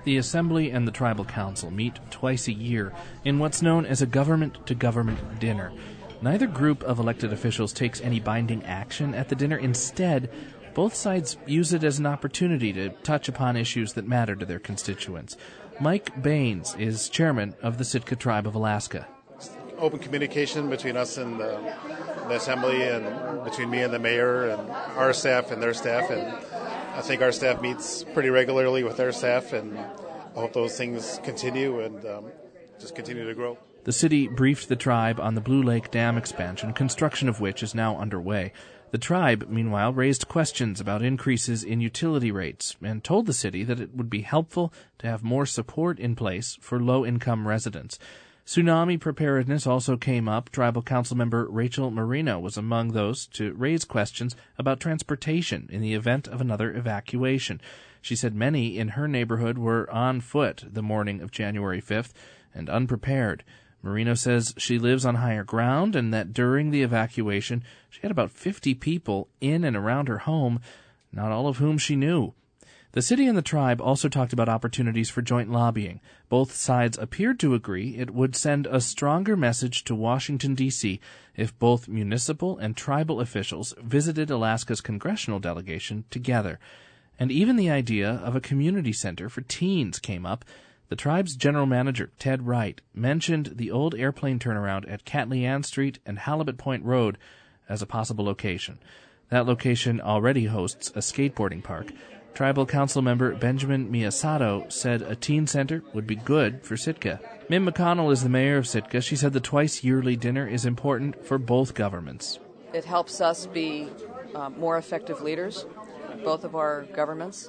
The Assembly and the Tribal Council meet twice a year in what's known as a government-to-government dinner. Neither group of elected officials takes any binding action at the dinner. Instead, both sides use it as an opportunity to touch upon issues that matter to their constituents. Mike Baines is chairman of the Sitka Tribe of Alaska. Open communication between us and the Assembly, and between me and the mayor and our staff and their staff, and I think our staff meets pretty regularly with their staff, and I hope those things continue and just continue to grow. The city briefed the tribe on the Blue Lake Dam expansion, construction of which is now underway. The tribe, meanwhile, raised questions about increases in utility rates and told the city that it would be helpful to have more support in place for low-income residents. Tsunami preparedness also came up. Tribal Council member Rachel Marino was among those to raise questions about transportation in the event of another evacuation. She said many in her neighborhood were on foot the morning of January 5th and unprepared. Marino says she lives on higher ground and that during the evacuation she had about 50 people in and around her home, not all of whom she knew. The city and the tribe also talked about opportunities for joint lobbying. Both sides appeared to agree it would send a stronger message to Washington, D.C. if both municipal and tribal officials visited Alaska's congressional delegation together. And even the idea of a community center for teens came up. The tribe's general manager, Ted Wright, mentioned the old airplane turnaround at Catleyan Street and Halibut Point Road as a possible location. That location already hosts a skateboarding park. Tribal Council member Benjamin Miyasato said a teen center would be good for Sitka. Mim McConnell is the mayor of Sitka. She said the twice-yearly dinner is important for both governments. It helps us be more effective leaders, both of our governments,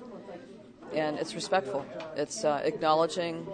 and it's respectful. It's acknowledging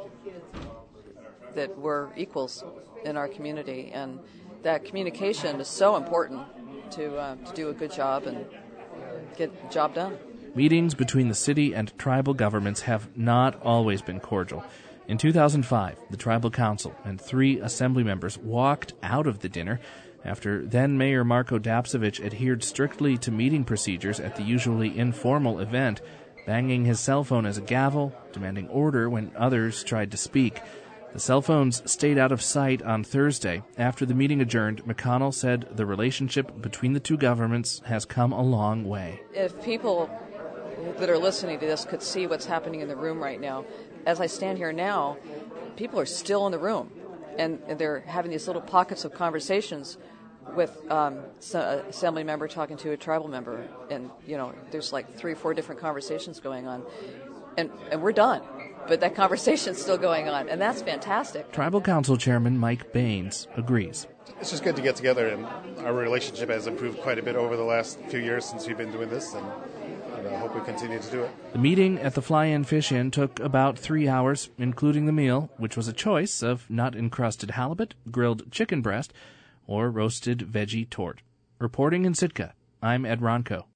that we're equals in our community, and that communication is so important to do a good job and get the job done. Meetings between the city and tribal governments have not always been cordial. In 2005, the Tribal Council and 3 Assembly members walked out of the dinner after then-Mayor Marko Dapsevich adhered strictly to meeting procedures at the usually informal event, banging his cell phone as a gavel, demanding order when others tried to speak. The cell phones stayed out of sight on Thursday. After the meeting adjourned, McConnell said the relationship between the two governments has come a long way. If people that are listening to this could see what's happening in the room right now, as I stand here now, people are still in the room, and they're having these little pockets of conversations with an assembly member talking to a tribal member, and there's like 3 or 4 different conversations going on, and we're done, but that conversation's still going on, and that's fantastic. Tribal Council Chairman Mike Baines agrees. It's just good to get together, and our relationship has improved quite a bit over the last few years since we've been doing this, and I hope we continue to do it. The meeting at the Fly-In Fish-In took about 3 hours, including the meal, which was a choice of nut-encrusted halibut, grilled chicken breast, or roasted veggie tort. Reporting in Sitka, I'm Ed Ronco.